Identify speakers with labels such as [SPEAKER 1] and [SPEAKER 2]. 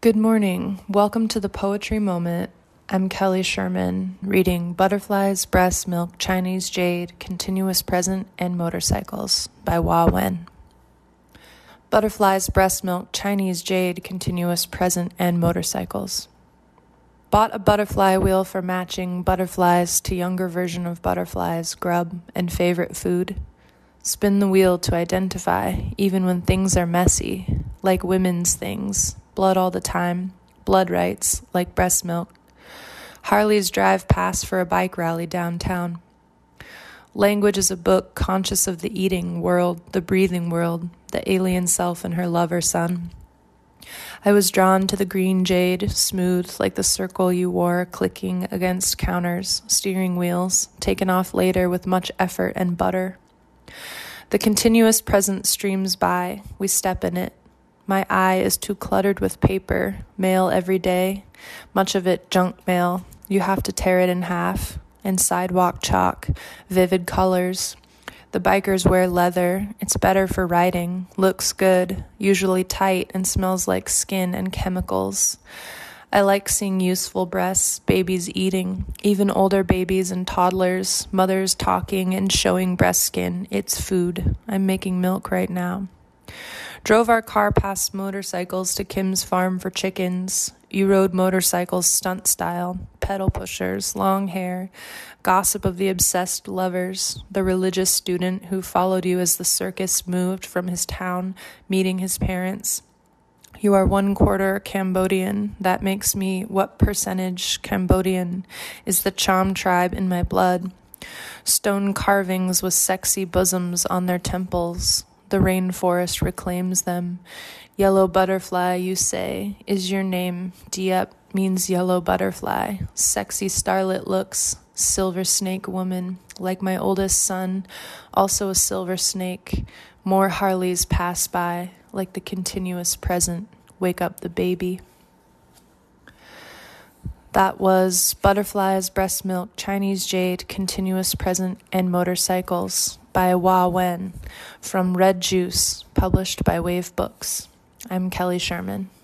[SPEAKER 1] Good morning. Welcome to the Poetry Moment. I'm Kelly Sherman, reading Butterflies, Breast Milk, Chinese Jade, Continuous Present, and Motorcycles by Hua Wen. Butterflies, Breast Milk, Chinese Jade, Continuous Present, and Motorcycles. Bought a butterfly wheel for matching butterflies to younger version of butterflies, grub, and favorite food. Spin the wheel to identify, even when things are messy, like women's things. Blood all the time, blood rights, like breast milk. Harleys drive past for a bike rally downtown. Language is a book conscious of the eating world, the breathing world, the alien self and her lover son. I was drawn to the green jade, smooth like the circle you wore, clicking against counters, steering wheels, taken off later with much effort and butter. The continuous present streams by, we step in it. My eye is too cluttered with paper, mail every day, much of it junk mail. You have to tear it in half. And sidewalk chalk, vivid colors. The bikers wear leather. It's better for riding, looks good, usually tight and smells like skin and chemicals. I like seeing useful breasts, babies eating, even older babies and toddlers, mothers talking and showing breast skin. It's food. I'm making milk right now. Drove our car past motorcycles to Kim's farm for chickens. You rode motorcycles stunt style, pedal pushers, long hair, gossip of the obsessed lovers, the religious student who followed you as the circus moved from his town, meeting his parents. You are 1/4 Cambodian. That makes me what percentage Cambodian is the Cham tribe in my blood. Stone carvings with sexy bosoms on their temples. The rainforest reclaims them. Yellow butterfly, you say, is your name. Diep means yellow butterfly. Sexy starlet looks. Silver snake woman, like my oldest son, also a silver snake. More Harleys pass by, like the continuous present. Wake up the baby. That was Butterflies, Breast Milk, Chinese Jade, Continuous Present, and Motorcycles by Hua Wen from Red Juice, published by Wave Books. I'm Kelly Sherman.